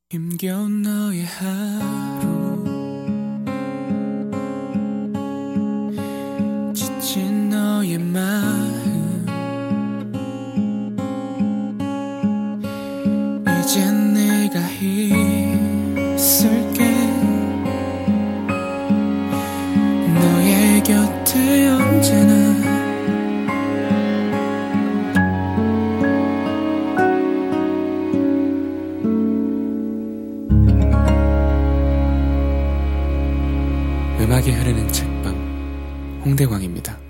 힘겨운 너의 하루 지친 너의 마음 이젠 내가 있을게 너의 곁에 언제나 음악이 흐르는 책방 홍대광입니다.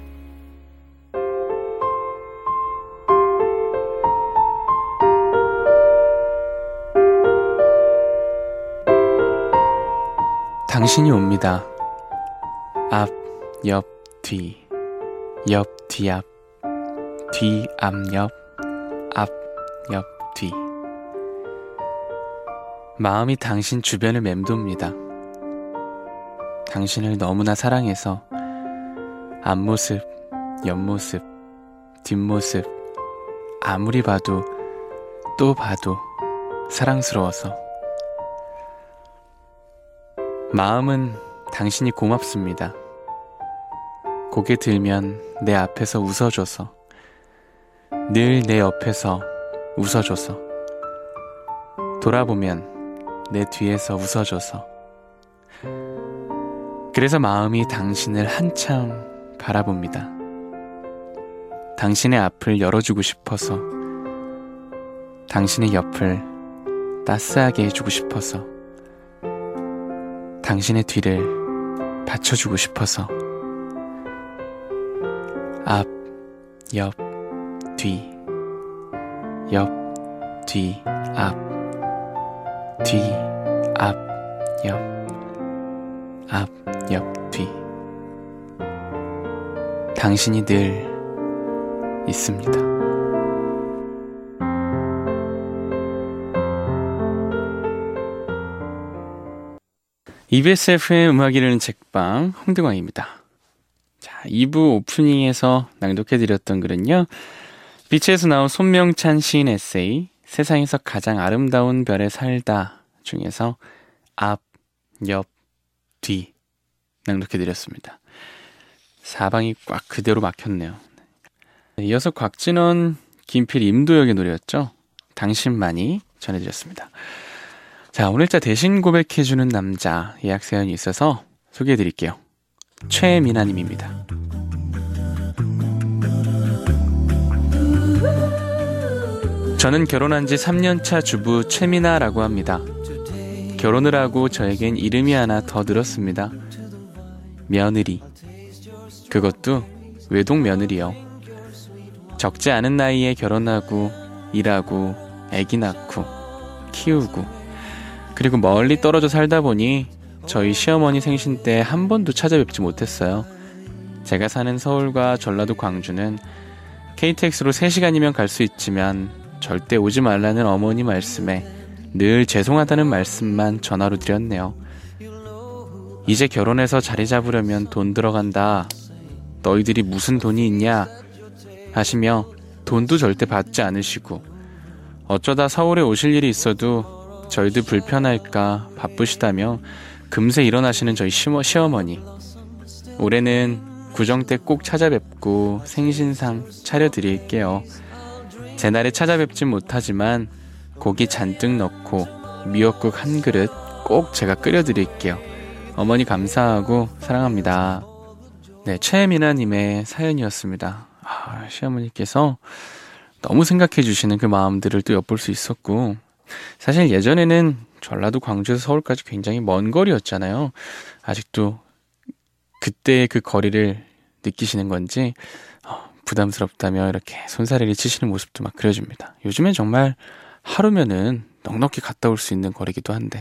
당신이 옵니다. 앞, 옆, 뒤, 옆, 뒤, 앞, 뒤, 앞, 옆, 앞, 옆, 뒤. 마음이 당신 주변을 맴돕니다. 당신을 너무나 사랑해서 앞모습, 옆모습, 뒷모습 아무리 봐도 또 봐도 사랑스러워서 마음은 당신이 고맙습니다. 고개 들면 내 앞에서 웃어줘서 늘 내 옆에서 웃어줘서 돌아보면 내 뒤에서 웃어줘서 그래서 마음이 당신을 한참 바라봅니다. 당신의 앞을 열어주고 싶어서 당신의 옆을 따스하게 해주고 싶어서 당신의 뒤를 받쳐주고 싶어서 앞, 옆, 뒤, 옆, 뒤, 앞, 뒤, 앞, 옆, 앞, 옆, 뒤. 당신이 늘 있습니다. EBS FM 음악이 흐르는 책방 홍대광입니다. 자, 2부 오프닝에서 낭독해드렸던 글은요, 비치에서 나온 손명찬 시인 에세이 세상에서 가장 아름다운 별에 살다 중에서 앞, 옆, 뒤 낭독해드렸습니다. 사방이 꽉 그대로 막혔네요. 이어서 곽진원, 김필, 임도혁의 노래였죠. 당신만이 전해드렸습니다. 자, 오늘자 대신 고백해주는 남자 예약 사연이 있어서 소개해드릴게요. 최미나님입니다. 저는 결혼한 지 3년차 주부 최미나라고 합니다. 결혼을 하고 저에겐 이름이 하나 더 늘었습니다. 며느리. 그것도 외동 며느리요. 적지 않은 나이에 결혼하고 일하고 아기 낳고 키우고 그리고 멀리 떨어져 살다 보니 저희 시어머니 생신 때 한 번도 찾아뵙지 못했어요. 제가 사는 서울과 전라도 광주는 KTX로 3시간이면 갈 수 있지만 절대 오지 말라는 어머니 말씀에 늘 죄송하다는 말씀만 전화로 드렸네요. 이제 결혼해서 자리 잡으려면 돈 들어간다. 너희들이 무슨 돈이 있냐? 하시며 돈도 절대 받지 않으시고 어쩌다 서울에 오실 일이 있어도 저희들 불편할까 바쁘시다며 금세 일어나시는 저희 시어머니. 올해는 구정 때 꼭 찾아뵙고 생신상 차려드릴게요. 제 날에 찾아뵙진 못하지만 고기 잔뜩 넣고 미역국 한 그릇 꼭 제가 끓여드릴게요. 어머니 감사하고 사랑합니다. 네, 최미나님의 사연이었습니다. 시어머니께서 너무 생각해 주시는 그 마음들을 또 엿볼 수 있었고, 사실 예전에는 전라도 광주에서 서울까지 굉장히 먼 거리였잖아요. 아직도 그때의 그 거리를 느끼시는 건지 부담스럽다며 이렇게 손사래를 치시는 모습도 막 그려집니다. 요즘엔 정말 하루면은 넉넉히 갔다 올 수 있는 거리기도 한데,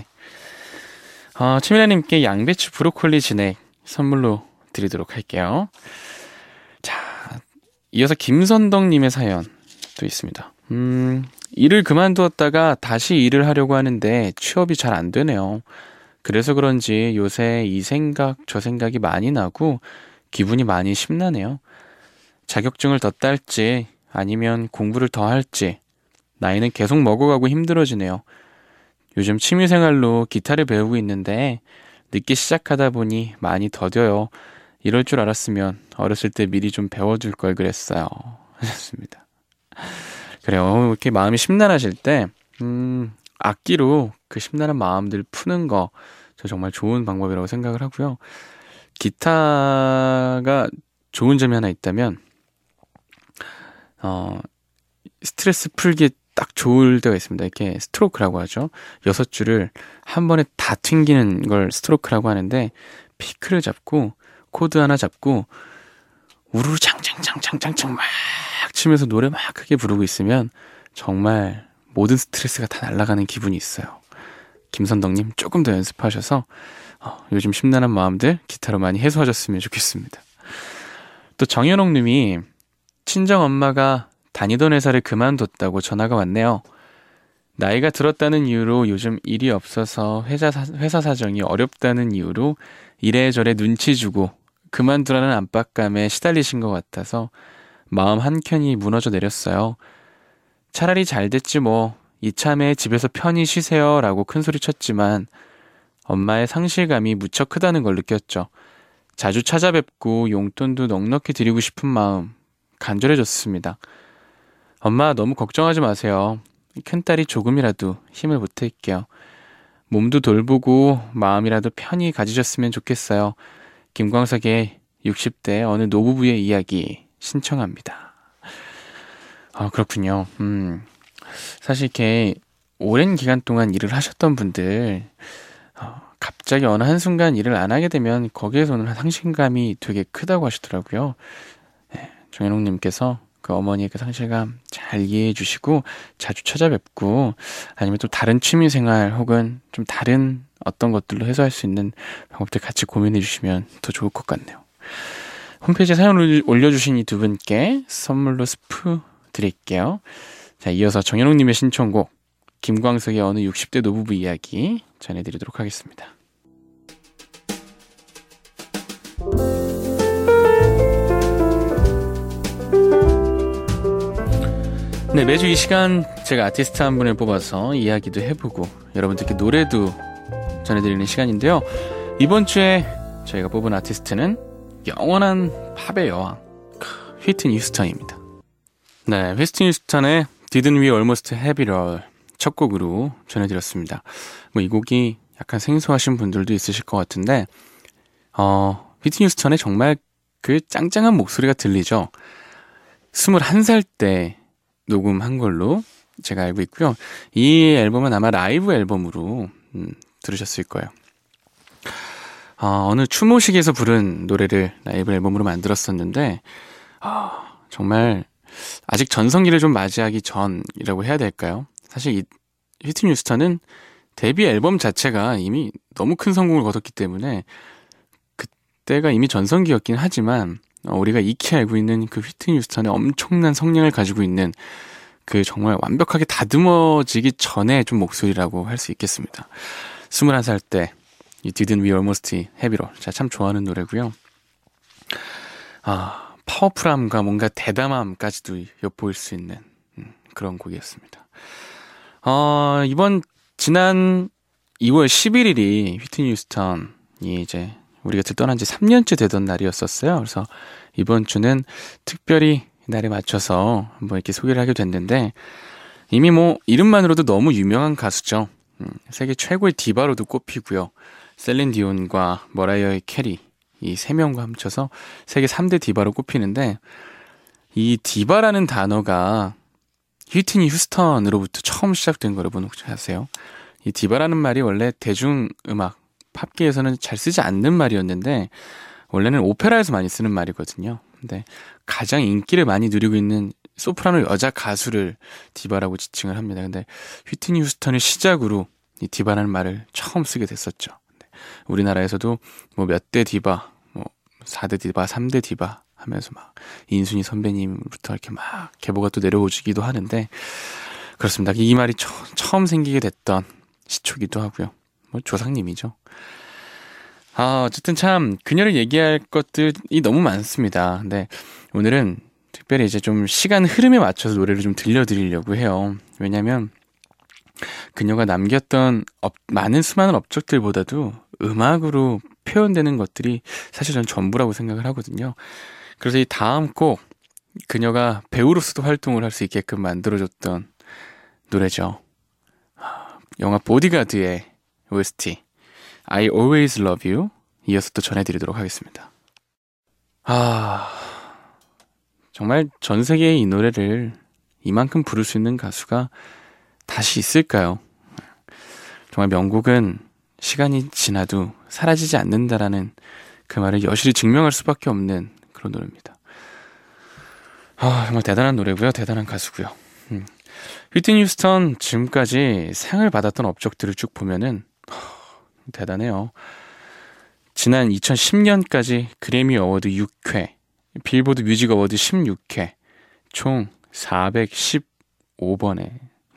최미라님께 양배추 브로콜리 진액 선물로 드리도록 할게요. 자, 이어서 김선덕님의 사연 또 있습니다. 일을 그만두었다가 다시 일을 하려고 하는데 취업이 잘 안 되네요. 그래서 그런지 요새 이 생각 저 생각이 많이 나고 기분이 많이 심란해요. 자격증을 더 딸지 아니면 공부를 더 할지 나이는 계속 먹어가고 힘들어지네요. 요즘 취미생활로 기타를 배우고 있는데 늦게 시작하다 보니 많이 더뎌요. 이럴 줄 알았으면 어렸을 때 미리 좀 배워둘 걸 그랬어요. 하셨습니다. 그래요. 이렇게 마음이 심란하실 때 악기로 그 심란한 마음들 푸는 거, 저 정말 좋은 방법이라고 생각을 하고요. 기타가 좋은 점이 하나 있다면, 스트레스 풀기 딱 좋을 때가 있습니다. 이렇게 스트로크라고 하죠. 6줄을 한 번에 다 튕기는 걸 스트로크라고 하는데, 피크를 잡고, 코드 하나 잡고, 우르르 장장장장장장 막 치면서 노래 막 크게 부르고 있으면 정말 모든 스트레스가 다 날아가는 기분이 있어요. 김선덕님 조금 더 연습하셔서 요즘 심란한 마음들 기타로 많이 해소하셨으면 좋겠습니다. 또 정현옥님이 친정엄마가 다니던 회사를 그만뒀다고 전화가 왔네요. 나이가 들었다는 이유로 요즘 일이 없어서 회사 사정이 어렵다는 이유로 이래저래 눈치 주고 그만두라는 압박감에 시달리신 것 같아서 마음 한켠이 무너져 내렸어요. 차라리 잘 됐지 뭐 이참에 집에서 편히 쉬세요 라고 큰소리 쳤지만 엄마의 상실감이 무척 크다는 걸 느꼈죠. 자주 찾아뵙고 용돈도 넉넉히 드리고 싶은 마음 간절해졌습니다. 엄마 너무 걱정하지 마세요. 큰딸이 조금이라도 힘을 보탤게요. 몸도 돌보고 마음이라도 편히 가지셨으면 좋겠어요. 김광석의 60대 어느 노부부의 이야기 신청합니다. 그렇군요. 사실 이렇게 오랜 기간 동안 일을 하셨던 분들 갑자기 어느 한순간 일을 안 하게 되면 거기에서는 상실감이 되게 크다고 하시더라고요. 네, 정현옥님께서 그 어머니의 그 상실감 잘 이해해 주시고 자주 찾아뵙고 아니면 또 다른 취미생활 혹은 좀 다른 어떤 것들로 해소할 수 있는 방법들 같이 고민해 주시면 더 좋을 것 같네요. 홈페이지에 사연을 올려주신 이 두 분께 선물로 스프 드릴게요. 자, 이어서 정현옥님의 신청곡 김광석의 어느 60대 노부부 이야기 전해드리도록 하겠습니다. 네, 매주 이 시간 제가 아티스트 한 분을 뽑아서 이야기도 해보고 여러분들께 노래도 전해드리는 시간인데요. 이번 주에 저희가 뽑은 아티스트는 영원한 팝의 여왕 휘트니 휴스턴입니다. 네, 휘트니 휴스턴의 Didn't We Almost Have It All 첫 곡으로 전해드렸습니다. 이 곡이 약간 생소하신 분들도 있으실 것 같은데 휘트니 휴스턴의 정말 그 짱짱한 목소리가 들리죠. 21살 때 녹음한 걸로 제가 알고 있고요. 이 앨범은 아마 라이브 앨범으로 들으셨을 거예요. 어느 추모식에서 부른 노래를 라이브 앨범으로 만들었었는데 정말 아직 전성기를 좀 맞이하기 전이라고 해야 될까요? 사실 이 휘트니 휴스턴은 데뷔 앨범 자체가 이미 너무 큰 성공을 거뒀기 때문에 그때가 이미 전성기였긴 하지만 우리가 익히 알고 있는 그 휘트니 휴스턴의 엄청난 성량을 가지고 있는 그 정말 완벽하게 다듬어지기 전에 좀 목소리라고 할 수 있겠습니다. 21살 때 이 Didn't We Almost Have It All 제가 참 좋아하는 노래고요. 파워풀함과 뭔가 대담함까지도 엿보일 수 있는 그런 곡이었습니다. 지난 2월 11일이 휘트니 휴스턴이 이제 우리가 떠난 지 3년째 되던 날이었었어요. 그래서 이번 주는 특별히 날에 맞춰서 한번 이렇게 소개를 하게 됐는데 이미 이름만으로도 너무 유명한 가수죠. 세계 최고의 디바로도 꼽히고요. 셀린 디온과 머라이어 캐리 이 세 명과 합쳐서 세계 3대 디바로 꼽히는데 이 디바라는 단어가 휘트니 휴스턴으로부터 처음 시작된 거 여러분 혹시 아세요? 이 디바라는 말이 원래 대중음악 팝계에서는 잘 쓰지 않는 말이었는데 원래는 오페라에서 많이 쓰는 말이거든요. 근데 가장 인기를 많이 누리고 있는 소프라노 여자 가수를 디바라고 지칭을 합니다. 근데 휘트니 휴스턴을 시작으로 이 디바라는 말을 처음 쓰게 됐었죠. 우리나라에서도 몇 대 디바, 4대 디바, 3대 디바 하면서 막 인순이 선배님부터 이렇게 막 계보가 또 내려오기도 하는데 그렇습니다. 이 말이 처음 생기게 됐던 시초기도 하고요. 조상님이죠. 어쨌든 참 그녀를 얘기할 것들이 너무 많습니다. 근데 오늘은 특별히 이제 좀 시간 흐름에 맞춰서 노래를 좀 들려드리려고 해요. 왜냐면 그녀가 남겼던 많은 수많은 업적들보다도 음악으로 표현되는 것들이 사실 전 전부라고 생각을 하거든요. 그래서 이 다음 곡, 그녀가 배우로서도 활동을 할 수 있게끔 만들어줬던 노래죠. 영화 보디가드의 OST I Always Love You 이어서 또 전해드리도록 하겠습니다. 정말 전 세계의 이 노래를 이만큼 부를 수 있는 가수가 다시 있을까요? 정말 명곡은 시간이 지나도 사라지지 않는다라는 그 말을 여실히 증명할 수밖에 없는 그런 노래입니다. 정말 대단한 노래고요. 대단한 가수고요. 휘트니 휴스턴 지금까지 상을 받았던 업적들을 쭉 보면은 대단해요. 지난 2010년까지 그래미 어워드 6회, 빌보드 뮤직 어워드 16회, 총 415번의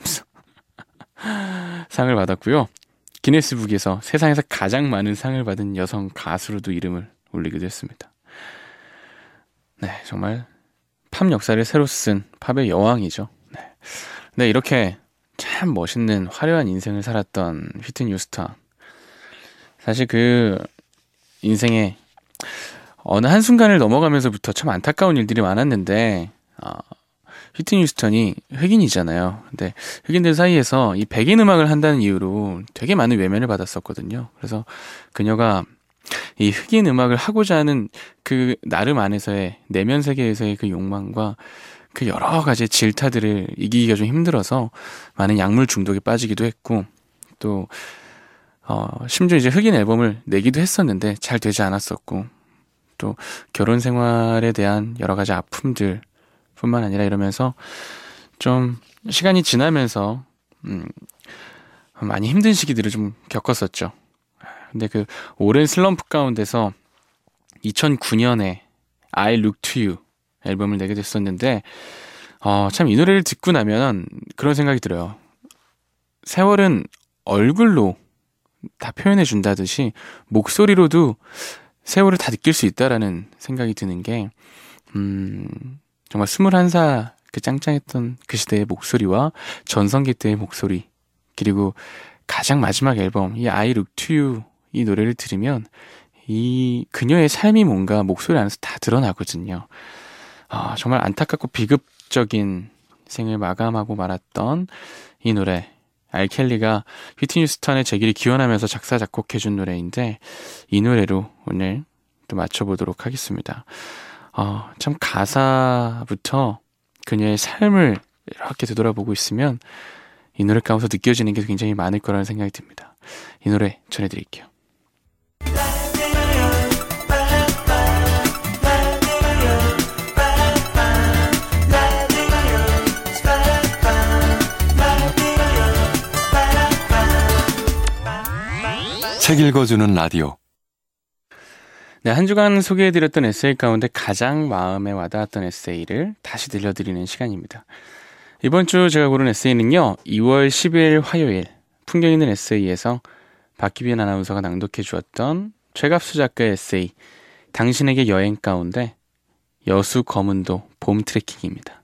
상을 받았고요. 기네스북에서 세상에서 가장 많은 상을 받은 여성 가수로도 이름을 올리기도 했습니다. 네, 정말 팝 역사를 새로 쓴 팝의 여왕이죠. 네, 이렇게 참 멋있는 화려한 인생을 살았던 휘트니 휴스턴. 사실 그 인생의 어느 한순간을 넘어가면서부터 참 안타까운 일들이 많았는데 휘트니 휴스턴이 흑인이잖아요. 근데 흑인들 사이에서 이 백인 음악을 한다는 이유로 되게 많은 외면을 받았었거든요. 그래서 그녀가 이 흑인 음악을 하고자 하는 그 나름 안에서의 내면 세계에서의 그 욕망과 그 여러 가지 질타들을 이기기가 좀 힘들어서 많은 약물 중독에 빠지기도 했고, 또 심지어 이제 흑인 앨범을 내기도 했었는데 잘 되지 않았었고, 또 결혼 생활에 대한 여러 가지 아픔들 뿐만 아니라 이러면서 좀 시간이 지나면서 많이 힘든 시기들을 좀 겪었었죠. 근데 그 오랜 슬럼프 가운데서 2009년에 I Look to You 앨범을 내게 됐었는데 참 이 노래를 듣고 나면 그런 생각이 들어요. 세월은 얼굴로 다 표현해 준다듯이 목소리로도 세월을 다 느낄 수 있다라는 생각이 드는 게 정말 21살 그 짱짱했던 그 시대의 목소리와 전성기 때의 목소리, 그리고 가장 마지막 앨범 이 I Look to You 이 노래를 들으면 이 그녀의 삶이 뭔가 목소리 안에서 다 드러나거든요. 정말 안타깝고 비극적인 생을 마감하고 말았던 이 노래, 알켈리가 휘트니 휴스턴의 재기를 기원하면서 작사 작곡해준 노래인데 이 노래로 오늘 또 맞춰보도록 하겠습니다. 참 가사부터 그녀의 삶을 이렇게 되돌아보고 있으면 이 노래 가운데서 느껴지는 게 굉장히 많을 거라는 생각이 듭니다. 이 노래 전해드릴게요. 책 읽어주는 라디오. 네, 한 주간 소개해드렸던 에세이 가운데 가장 마음에 와닿았던 에세이를 다시 들려드리는 시간입니다. 이번 주 제가 고른 에세이는요, 2월 10일 화요일 풍경 있는 에세이에서 박기빈 아나운서가 낭독해 주었던 최갑수 작가의 에세이 당신에게 여행 가운데 여수 검은도 봄 트레킹입니다.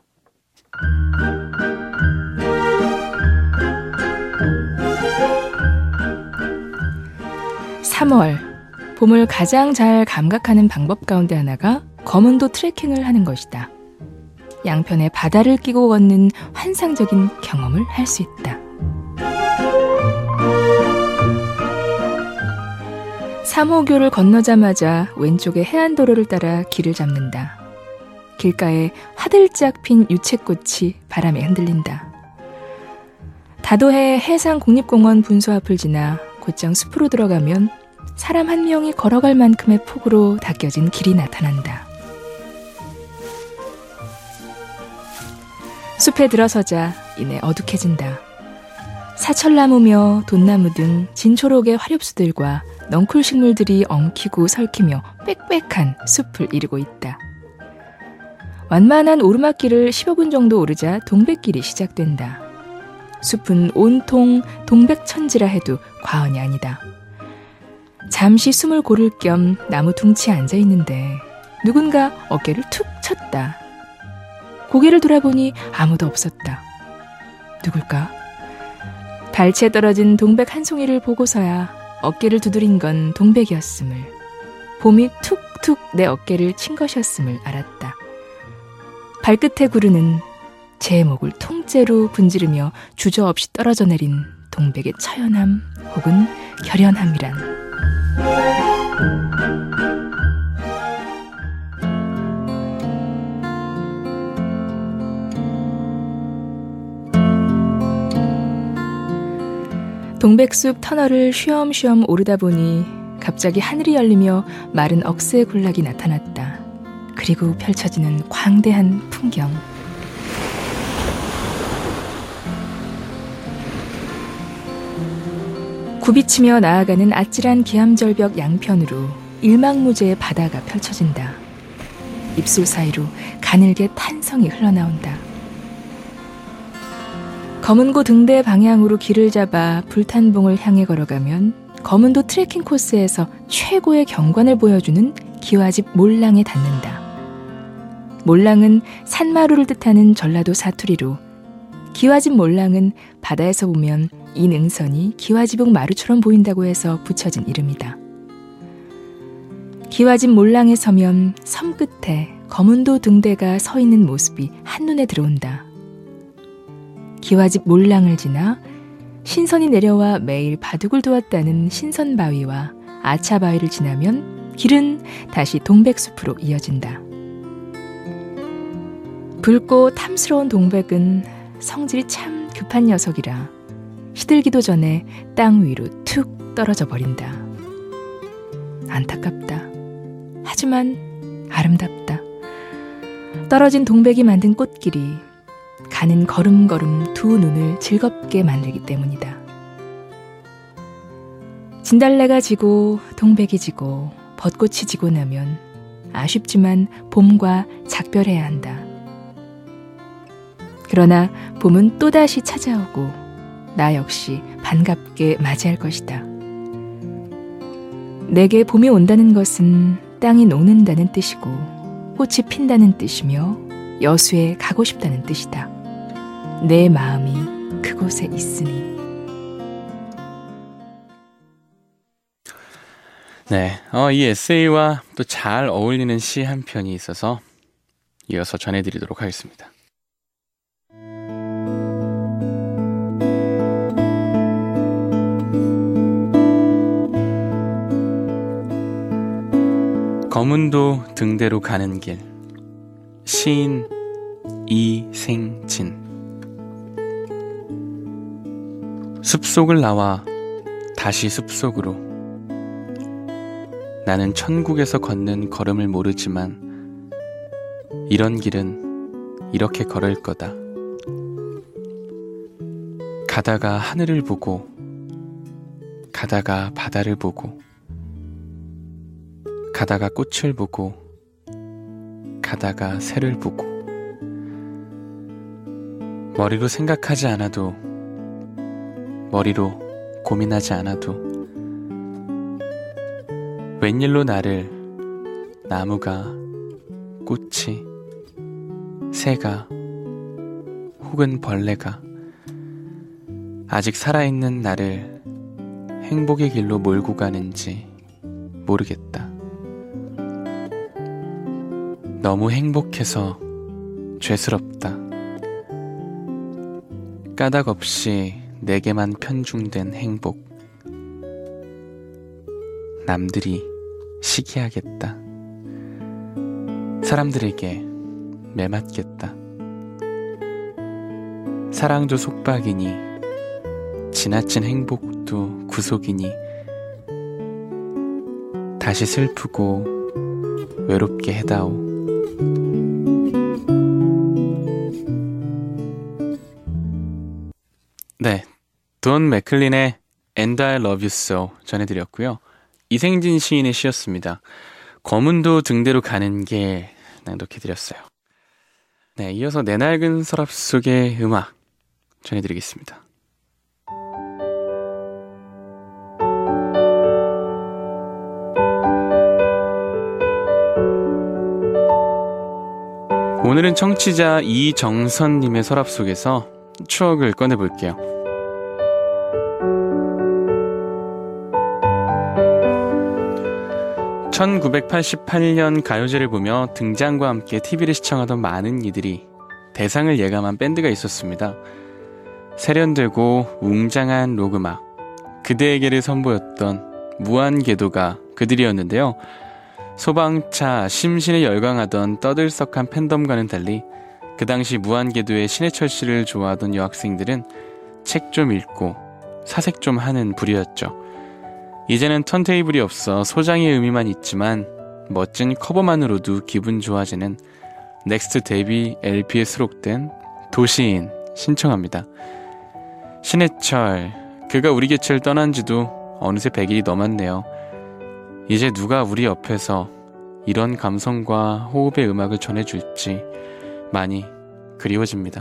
3월, 봄을 가장 잘 감각하는 방법 가운데 하나가 검은도 트레킹을 하는 것이다. 양편에 바다를 끼고 걷는 환상적인 경험을 할 수 있다. 3호교를 건너자마자 왼쪽의 해안도로를 따라 길을 잡는다. 길가에 화들짝 핀 유채꽃이 바람에 흔들린다. 다도해 해상국립공원 분수 앞을 지나 곧장 숲으로 들어가면 사람 한 명이 걸어갈 만큼의 폭으로 닦여진 길이 나타난다. 숲에 들어서자 이내 어둑해진다. 사철나무며 돈나무 등 진초록의 화렵수들과 넝쿨 식물들이 엉키고 설키며 빽빽한 숲을 이루고 있다. 완만한 오르막길을 15분 정도 오르자 동백길이 시작된다. 숲은 온통 동백천지라 해도 과언이 아니다. 잠시 숨을 고를 겸 나무 둥치에 앉아있는데 누군가 어깨를 툭 쳤다. 고개를 돌아보니 아무도 없었다. 누굴까? 발치에 떨어진 동백 한 송이를 보고서야 어깨를 두드린 건 동백이었음을, 봄이 툭툭 내 어깨를 친 것이었음을 알았다. 발끝에 구르는 제 목을 통째로 분지르며 주저없이 떨어져 내린 동백의 처연함 혹은 결연함이란. 동백숲 터널을 쉬엄쉬엄 오르다 보니 갑자기 하늘이 열리며 마른 억새의 군락이 나타났다. 그리고 펼쳐지는 광대한 풍경. 굽이치며 나아가는 아찔한 기암절벽 양편으로 일망무제의 바다가 펼쳐진다. 입술 사이로 가늘게 탄성이 흘러나온다. 검은고 등대 방향으로 길을 잡아 불탄봉을 향해 걸어가면 검은도 트레킹 코스에서 최고의 경관을 보여주는 기와집 몰랑에 닿는다. 몰랑은 산마루를 뜻하는 전라도 사투리로 기와집 몰랑은 바다에서 보면 이 능선이 기와지붕 마루처럼 보인다고 해서 붙여진 이름이다. 기와집 몰랑에 서면 섬 끝에 검은도 등대가 서 있는 모습이 한눈에 들어온다. 기와집 몰랑을 지나 신선이 내려와 매일 바둑을 두었다는 신선바위와 아차바위를 지나면 길은 다시 동백숲으로 이어진다. 붉고 탐스러운 동백은 성질이 참 급한 녀석이라 시들기도 전에 땅 위로 툭 떨어져 버린다. 안타깝다. 하지만 아름답다. 떨어진 동백이 만든 꽃길이 가는 걸음걸음 두 눈을 즐겁게 만들기 때문이다. 진달래가 지고 동백이 지고 벚꽃이 지고 나면 아쉽지만 봄과 작별해야 한다. 그러나 봄은 또다시 찾아오고 나 역시 반갑게 맞이할 것이다. 내게 봄이 온다는 것은 땅이 녹는다는 뜻이고 꽃이 핀다는 뜻이며 여수에 가고 싶다는 뜻이다. 내 마음이 그곳에 있으니. 네, 이 에세이와 또 잘 어울리는 시 한 편이 있어서 이어서 전해드리도록 하겠습니다. 검은도 등대로 가는 길, 시인 이생진. 숲속을 나와 다시 숲속으로. 나는 천국에서 걷는 걸음을 모르지만 이런 길은 이렇게 걸을 거다. 가다가 하늘을 보고, 가다가 바다를 보고, 가다가 꽃을 보고, 가다가 새를 보고. 머리로 생각하지 않아도, 머리로 고민하지 않아도 웬일로 나를 나무가, 꽃이, 새가 혹은 벌레가 아직 살아있는 나를 행복의 길로 몰고 가는지 모르겠다. 너무 행복해서 죄스럽다. 까닭 없이 내게만 편중된 행복. 남들이 시기하겠다. 사람들에게 매맞겠다. 사랑도 속박이니 지나친 행복도 구속이니 다시 슬프고 외롭게 해다오. 네, 돈 맥클린의 And I Love You So 전해드렸고요. 이생진 시인의 시였습니다. 검은도 등대로 가는 길 낭독해드렸어요. 네, 이어서 내 낡은 서랍 속의 음악 전해드리겠습니다. 오늘은 청취자 이정선님의 서랍 속에서 추억을 꺼내볼게요. 1988년 가요제를 보며 등장과 함께 TV를 시청하던 많은 이들이 대상을 예감한 밴드가 있었습니다. 세련되고 웅장한 록음악, 그대에게를 선보였던 무한궤도가 그들이었는데요. 소방차, 심신에 열광하던 떠들썩한 팬덤과는 달리 그 당시 무한궤도의 신해철 씨를 좋아하던 여학생들은 책 좀 읽고 사색 좀 하는 부류였죠. 이제는 턴테이블이 없어 소장의 의미만 있지만 멋진 커버만으로도 기분 좋아지는 넥스트 데뷔 LP에 수록된 도시인 신청합니다. 신해철, 그가 우리 곁을 떠난 지도 어느새 100일이 넘었네요. 이제 누가 우리 옆에서 이런 감성과 호흡의 음악을 전해줄지 많이 그리워집니다.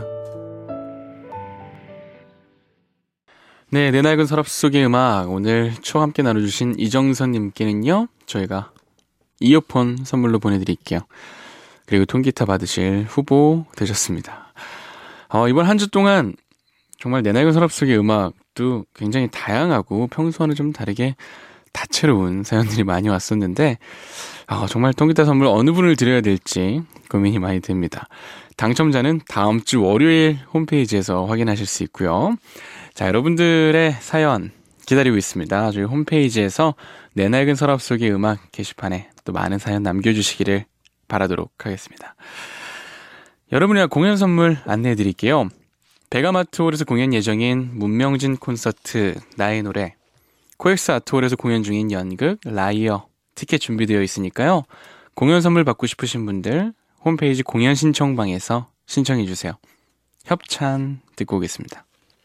네, 내 낡은 서랍 속의 음악, 오늘 초 함께 나눠주신 이정선님께는요, 저희가 이어폰 선물로 보내드릴게요. 그리고 통기타 받으실 후보 되셨습니다. 이번 한 주 동안 정말 내 낡은 서랍 속의 음악도 굉장히 다양하고 평소와는 좀 다르게 다채로운 사연들이 많이 왔었는데 정말 통기타 선물 어느 분을 드려야 될지 고민이 많이 됩니다. 당첨자는 다음 주 월요일 홈페이지에서 확인하실 수 있고요. 자, 여러분들의 사연 기다리고 있습니다. 저희 홈페이지에서 내 낡은 서랍 속의 음악 게시판에 또 많은 사연 남겨주시기를 바라도록 하겠습니다. 여러분의 공연 선물 안내해드릴게요. 베가마트홀에서 공연 예정인 문명진 콘서트 나의 노래, 코엑스 아트홀에서 공연 중인 연극 라이어 티켓 준비되어 있으니까요. 공연 선물 받고 싶으신 분들 홈페이지 공연 신청방에서 신청해주세요. 협찬 듣고 오겠습니다.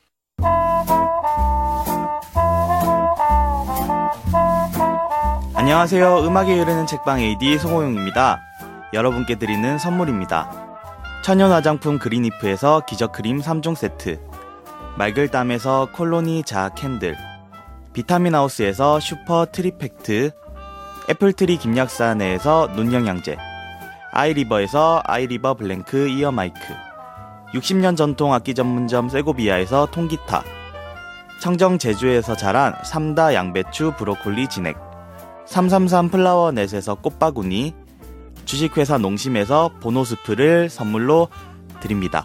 안녕하세요. 음악에 흐르는 책방 AD 송호용입니다. 여러분께 드리는 선물입니다. 천연 화장품 그린이프에서 기저크림 3종 세트, 맑을 땀에서 콜로니 자아 캔들, 비타민하우스에서 슈퍼 트리팩트, 애플트리 김약사내에서 눈영양제, 아이리버에서 아이리버 블랭크 이어 마이크, 60년 전통 악기 전문점 세고비아에서 통기타, 청정 제주에서 자란 삼다 양배추 브로콜리 진액, 333 플라워 넷에서 꽃바구니, 주식회사 농심에서 보노스프를 선물로 드립니다.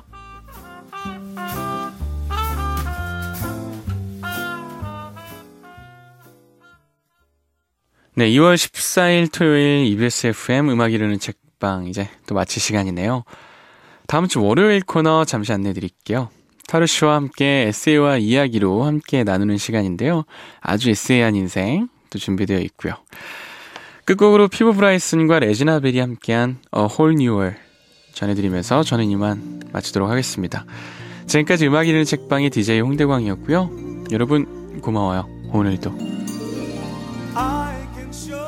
네, 2월 14일 토요일 EBS FM 음악이 흐르는 책방 이제 또 마칠 시간이네요. 다음 주 월요일 코너 잠시 안내드릴게요. 타르씨와 함께 에세이와 이야기로 함께 나누는 시간인데요. 아주 에세이한 인생 또 준비되어 있고요. 끝곡으로 피부 브라이슨과 레지나 벨이 함께한 A Whole New World 전해드리면서 저는 이만 마치도록 하겠습니다. 지금까지 음악이 흐르는 책방의 DJ 홍대광이었고요. 여러분 고마워요. 오늘도.